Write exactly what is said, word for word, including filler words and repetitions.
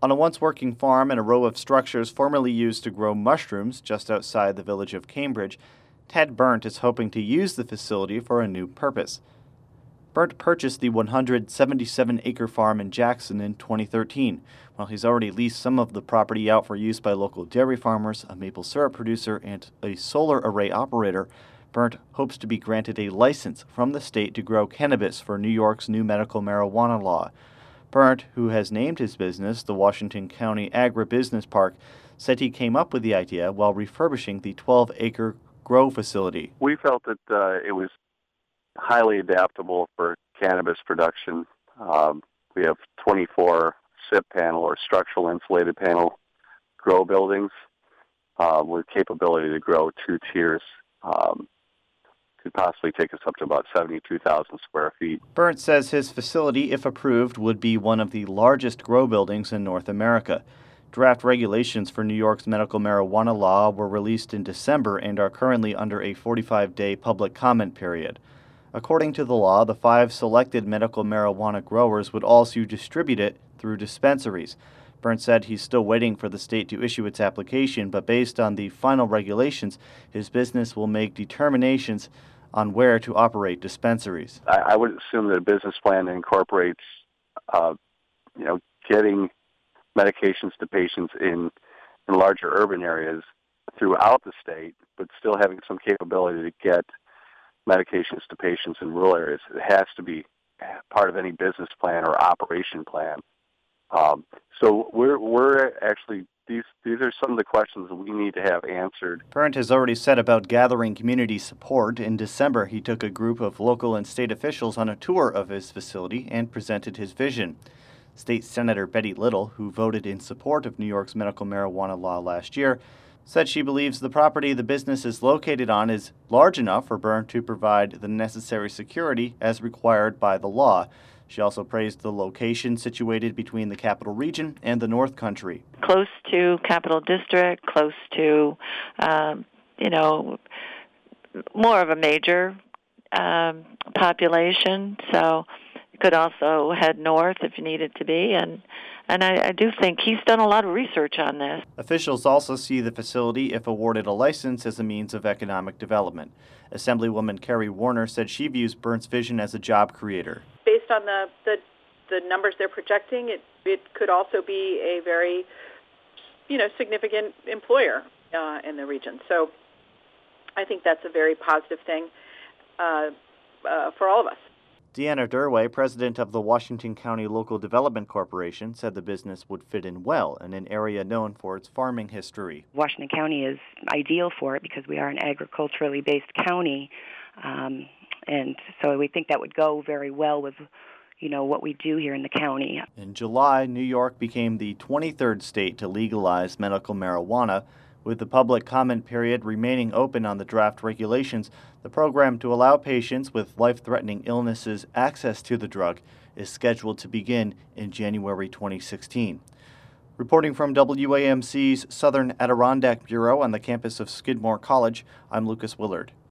On a once working farm and a row of structures formerly used to grow mushrooms just outside the village of Cambridge, Ted Berndt is hoping to use the facility for a new purpose. Berndt purchased the one hundred seventy-seven acre farm in Jackson in twenty thirteen. While he's already leased some of the property out for use by local dairy farmers, a maple syrup producer, and a solar array operator, Berndt hopes to be granted a license from the state to grow cannabis for New York's new medical marijuana law. Berndt, who has named his business the Washington County Agribusiness Park, said he came up with the idea while refurbishing the twelve acre grow facility. We felt that uh, it was highly adaptable for cannabis production. Um, we have twenty-four S I P panel or structural insulated panel grow buildings uh, with capability to grow two tiers. Um, could possibly take us up to about seventy-two thousand square feet. Berndt says his facility, if approved, would be one of the largest grow buildings in North America. Draft regulations for New York's medical marijuana law were released in December and are currently under a forty-five day public comment period. According to the law, the five selected medical marijuana growers would also distribute it through dispensaries. Berndt said he's still waiting for the state to issue its application, but based on the final regulations, his business will make determinations on where to operate dispensaries. I, I would assume that a business plan incorporates, uh, you know, getting medications to patients in, in larger urban areas throughout the state, but still having some capability to get medications to patients in rural areas. It has to be part of any business plan or operation plan. Um, so we're we're actually these these are some of the questions that we need to have answered. Berndt has already set about gathering community support. In December, he took a group of local and state officials on a tour of his facility and presented his vision. State Senator Betty Little, who voted in support of New York's medical marijuana law last year, said she believes the property the business is located on is large enough for Berndt to provide the necessary security as required by the law. She also praised the location situated between the Capital Region and the North Country. Close to Capital District, close to, um, you know, more of a major um, population, so you could also head north if you needed to be, and And I, I do think he's done a lot of research on this. Officials also see the facility, if awarded a license, as a means of economic development. Assemblywoman Kerry Warner said she views Bernddt's vision as a job creator. Based on the, the, the numbers they're projecting, it, it could also be a very, you know, significant employer uh, in the region. So I think that's a very positive thing uh, uh, for all of us. Deanna Durway, president of the Washington County Local Development Corporation, said the business would fit in well in an area known for its farming history. Washington County is ideal for it because we are an agriculturally based county, um, and so we think that would go very well with, you know, what we do here in the county. In July, New York became the twenty-third state to legalize medical marijuana. With the public comment period remaining open on the draft regulations, the program to allow patients with life-threatening illnesses access to the drug is scheduled to begin in January twenty sixteen. Reporting from W A M C's Southern Adirondack Bureau on the campus of Skidmore College, I'm Lucas Willard.